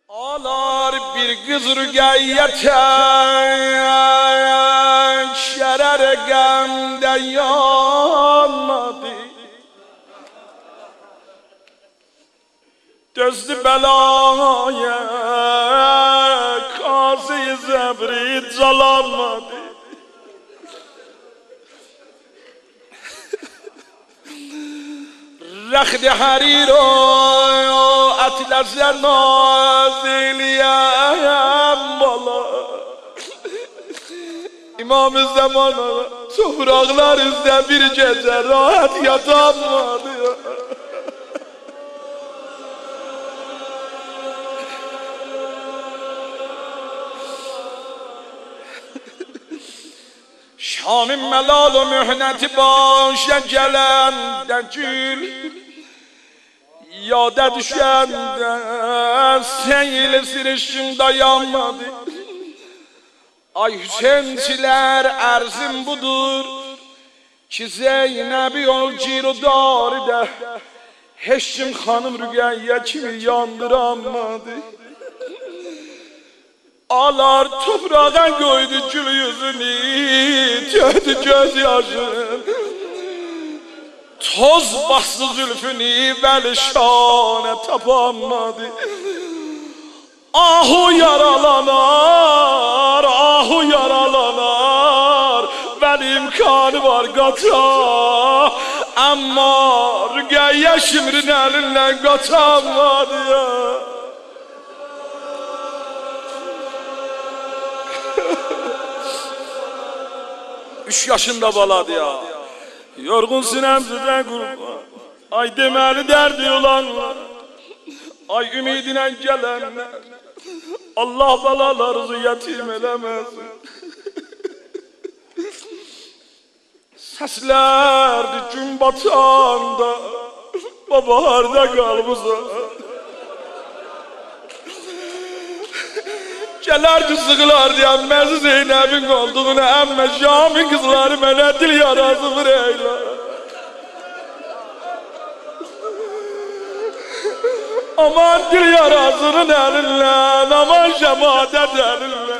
Ağlar bir kız rügayetten şerer gemden yanmadı. Dözdü belaya kazı zebri calanmadı. Rəxd-i hərir o ətləzər naziliyəm bala. İmam-ı Zaman'a topraqlar üzdə bir gecə rahat yatanmadı. Şam'ın melal o mühneti başa gelenden gül yada düşenden seyli sirişim dayanmadı. Ay Hüseyinçiler erzim budur ki Zeynep'i yol ciro daride Heşim hanım Rügeyye kimi yandıramadı. Ağlar toprağa koydu gül yüzünü, töhdü göz yaşın. Toz bastı zülfünü, velişane tapamadı. Ahu yaralanar, ahu yaralanar. Ben imkanı var kata, ama Rügeyye şimrin elinden katamadı ya. 3 yaşında baladı ya. Yorgun sinem size kurban. Ay demeli derdi olanlar. Ay ümidine gelenler. Allah balalarınızı yetim eləməsin. Seslerdi gün batanda, babaharda qalbıza. Gələrdi sıqılardı əmməsi Zeynəbin olduğunu, əmmə Şam'ın kızları mənə dil yarası bireylər. Aman dil yarasının əlindən, aman şəmadət əlindən.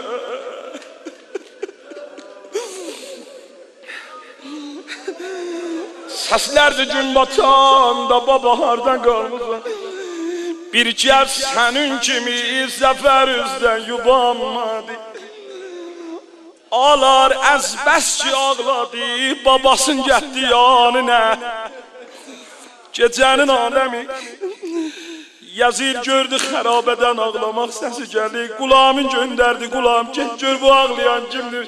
Səslərdi gün batanda, babahardan qalmısan. Bir kez senin kimi zəfər üzdən yubanmadı. Ağlar əzbəs ki ağladı, babasın getdi yanına. Gecənin aləmi Yazid gördü xərabədən ağlamaq səsi gəlir. Qulamın göndərdi, qulam get gör bu ağlayan kimdir.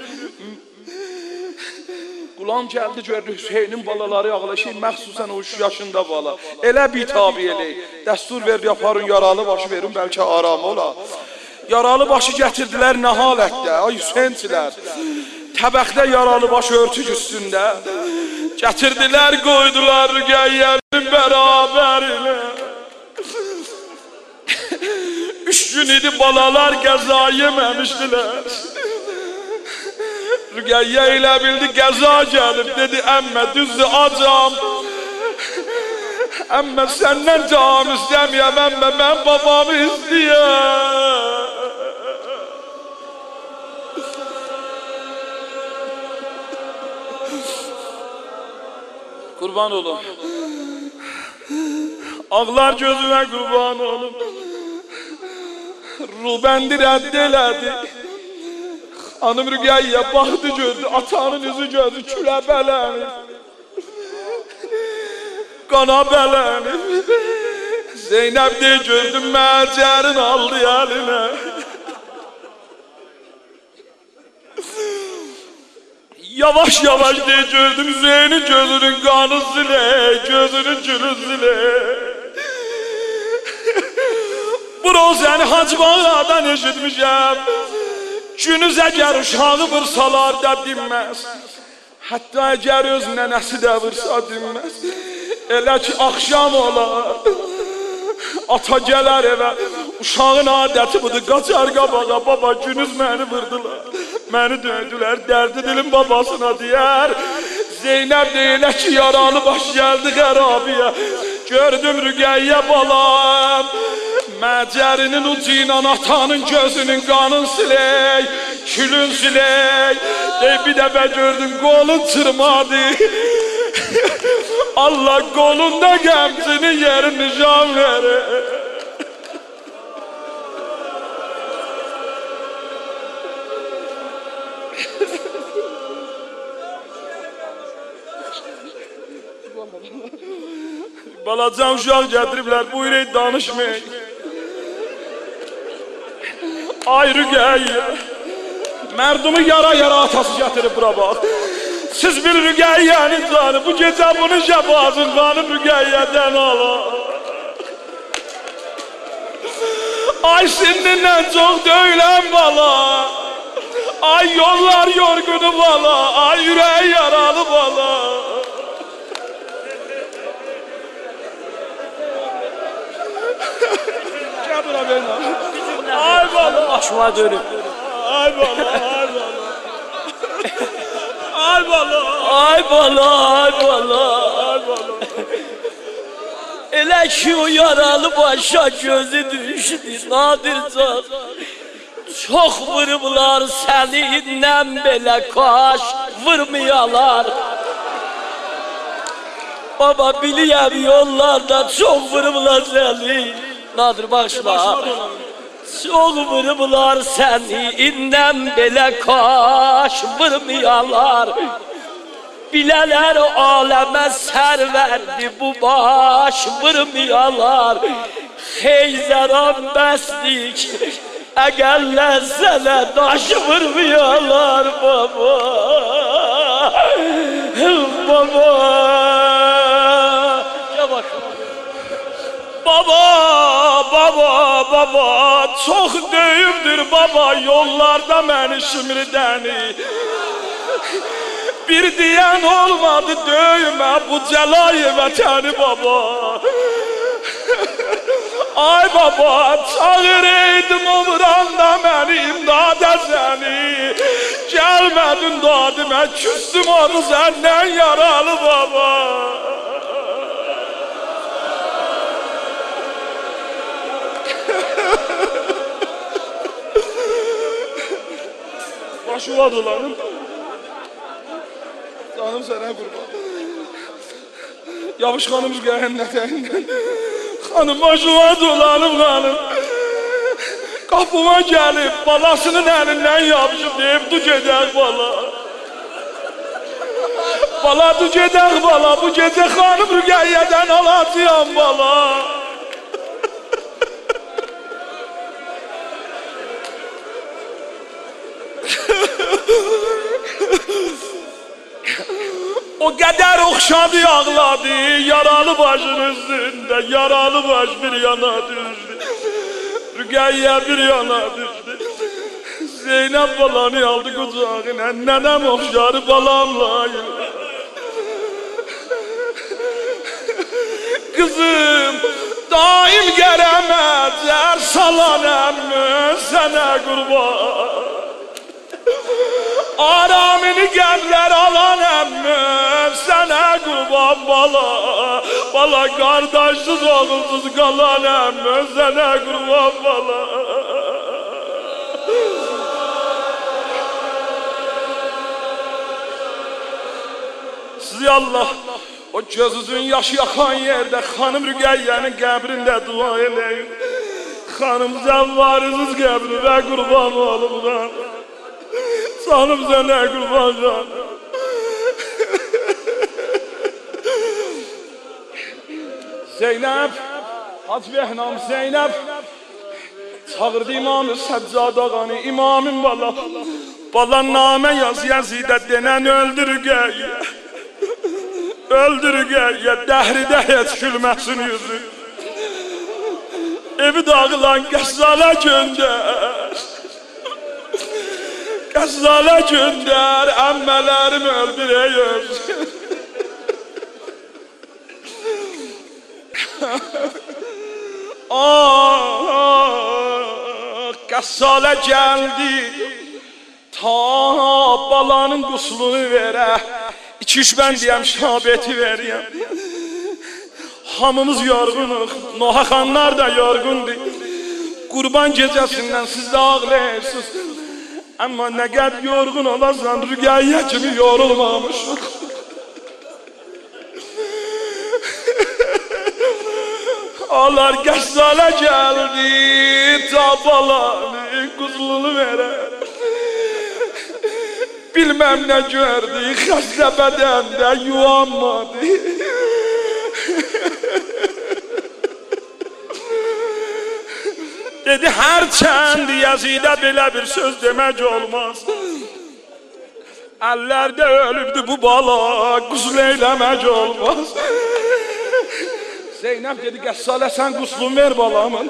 Qulam gəldi gördü Hüseynin balaları ağlaşır, məxsusən o 3 yaşında bala. Elə bir tabi eləyik. Dəstur ver yaparın, yaralı başı verin, bəlkə aram ola. Yaralı başı gətirdilər nə halətdə, ay Hüseynçilər. Təbəxdə yaralı başı örtük üstündə. Gətirdilər, qoydular Rügeyyənin bərabərinə. 3 gün idi balalar qəza yeməmişdilər. Rügeyye ilə bildi qəza gəlib, dedi əmmə düzdür acam. Əmmə səndən cam istəməyəm, əmmə mən babamı istəyəm. Kurban olun. Ağlar gözüme kurban olun. Rubendi rədd elədi. Hanım Rügeyye baxdı gördü, atanın üzü gözü külə bələnir. Qana bələnir. Zeynəb deyə gördüm, məcərin aldı əlinə. Yavaş yavaş deyə gördüm, Zeyn'in gözünün qanı zile, gözünün gülü zile. Bro səni Hacıbağadan eşitmişəm. Günüz əgər uşağı vırsalar da dinməz. Hətta əgər öz nənəsi də vırsa dinməz. Elə ki axşam olar, ata gələr evə. Uşağın adəti budur, qaçar qabağa. Baba günüz məni vırdılar, məni döydülər, dərdi dilim babasına deyər. Zeynəb deyilə ki yaralı baş gəldi qərabiyə. Gördüm Rügeyye balam, Məcərinin ucu ilə atanın gözünün qanın silək, külün silək. Bir dəfə gördün qolun çırmadı. Allah qolunda qəmcinin yerini can verir. Balacan uşaq gətiriblər, buyur danışmayın. Ay Rüqəyyə, mərdumu yara atası gətirib bura bax. Siz bil Rüqəyyənin canı, bu gecə bunun şəfasın qanı Rüqəyyədən ala. Ay sindindən çox döylən bala. Ay yollar yorgunu bala, ay ürək yaralı bala. Ay bala, başıma dönüp. Ay bala, ay bala. Ay bala, Ay bala, ay bala. ay bala. Elə ki o yaralı başa gözü düşdü Nadircan. Çox vurublar sənindən belə kaş vurmayalar. Baba biliyəm yollarda çox vurublar səni. Nadir başla. Çox vurublar sənindən belə kaş vurmayalar. Bilələr aləmə sərvərdi bu baş vurmayalar. Xeyzəran bəslik əgərlər sənə daş vurmayalar baba. Baba. Gel bakalım. Baba, baba, baba, çox döyümdür baba yollarda məni şimridəni. Bir diyen olmadı döyme bu celay vətəni baba. Ay baba çağırıydım umranda məni imdada səni. Gəlmədin dadimə küstüm onu səndən yaralı baba. Başıma dolanım. Canım sənə qurban. Yapış xanım Rüqəyyənin ətəyindən. Xanım başıma dolanım xanım. Qapıma gəlib balasının əlindən yapışıb deyib du gedək bala. Bala du gedək bala, bu gecə xanım Rüqəyyədən alacağım bala. O kadar okşadı ağladı, yaralı başın üstünde, yaralı baş bir yana düştü. Rüqəyyə bir yana düştü. Zeynep balanı aldı kucağına, nenem okşarı balamla. Kızım, daim gelemez, yer salan emmü, sana kurban. Aramini gəmlər alan əmmim, sənə qurban bala. Bala qardaşsız oğulsuz qalan əmmim, sənə qurban bala. Sizi Allah o gözünüzün yaşı yakan yerde xanım Rüqəyyənin qəbrində dua eləyin. Xanım zəvvarınız qəbrinə qurban olum xanım. Canım sənə qurban canım. Zeynep, Hacı Bəhnam Zeynep çağırdı İmam-ı Səccad ağanı, İmamım bala. Bala namə yaz Yezidə denən öldü Rüqəyyə. Öldü Rüqəyyə, dəhridə heç gülməsin yüzü. Evi dağılan qəzzala göndər. Qəzzala göndər, əmmələrim öldürəyir. Qəzzala gəldi, ta balanın quslunu verə. 2-3 ben diyəm şabeti veriyəm. Hamımız yorğunuq, Noha xanlar da yorğundur. Qurban gecəsindən siz də ağlayırsınız. Amma nə qədər yorğun olasan, Rüqəyyə kimi yorulmamışıq. Ağlar qəssalə gəldi, tabalanı, quzlunu verər. Bilməm nə gördü, xəstə bədəndə yuvanmadı. Dedi, hərçənd Yezidə belə bir söz demək olmaz. Əllərdə ölübdü bu bala, quzul eyləmək olmaz. Zeynəb dedi, qəssalə sən quslun ver balamın.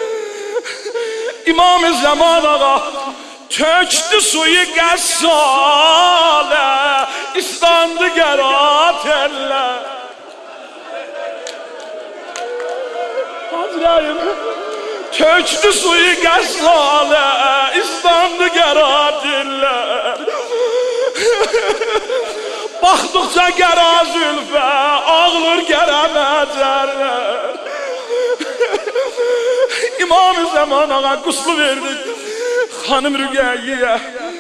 İmam-ı Zaman ağa tökdü suyu qəssalə, istandı qərat elle. Hazreyim, tökdü suyu qəssalə, istandı qərat eller. Baxdıqca qəra zülfə, ağlır qərəməcərlər. İmam-ı Zaman ağa quslu verdik xanım Rüqəyyəyə.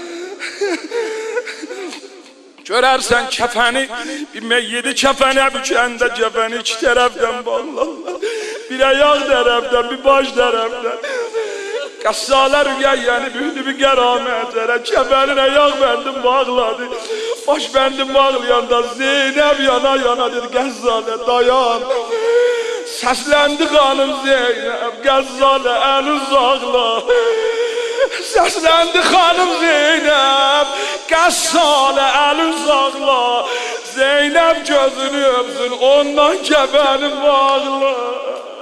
Görərsən kəfəni, bir meyyidi kəfənə bükəndə kəfəni iki tərəfdən bağlarlar. Bir ayaq tərəfdən, bir baş tərəfdən. Qəssalə Rüqəyyəni bühdü bir qərəməcərə, kəfənin ayaq bəndin bağladı. Baş bəndin bağlayanda Zeynəb yana yana dedi, Qəssalə dayan. Səsləndi xanım Zeynəb, Qəssalə əl uzaqla. Səsləndi xanım Zeynəb, Qəssalə əl uzaqla. Zeynəb gözünü öpsün, ondan kəfəni bağla.